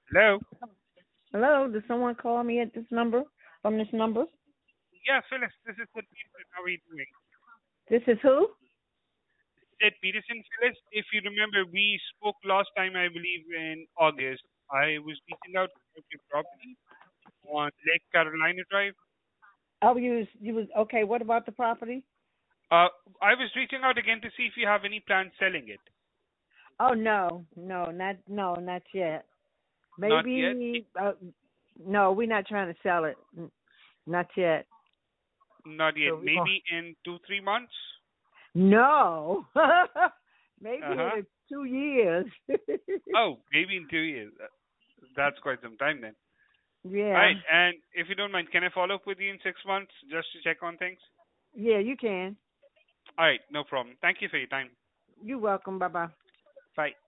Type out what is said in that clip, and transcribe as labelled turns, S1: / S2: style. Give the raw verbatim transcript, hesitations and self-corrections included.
S1: Hello.
S2: Hello, did someone call me at this number from this number?
S1: Yeah, Phyllis, this is Sid Peterson. How are you doing?
S2: This is who?
S1: Sid Peterson, Phyllis. If you remember, we spoke last time, I believe, in August. I was reaching out about your property on Lake Carolina Drive.
S2: Oh, you was, you was okay. What about the property?
S1: Uh, I was reaching out again to see if you have any plans selling it.
S2: Oh no, no, not no, not yet.
S1: Not yet.
S2: Maybe uh, no, we're not trying to sell it. N- Not yet.
S1: Not yet.
S2: So we're going
S1: Maybe in two, three months.
S2: no, maybe
S1: Uh
S2: in
S1: huh.
S2: a two years.
S1: Oh, maybe in two years. Uh, That's quite some time then. All
S2: Yeah,
S1: right. And if you don't mind, can I follow up with you in six months just to check on things?
S2: yeah, you can.
S1: All right. No problem. Thank you for your time.
S2: You're welcome. Bye bye.
S1: Bye.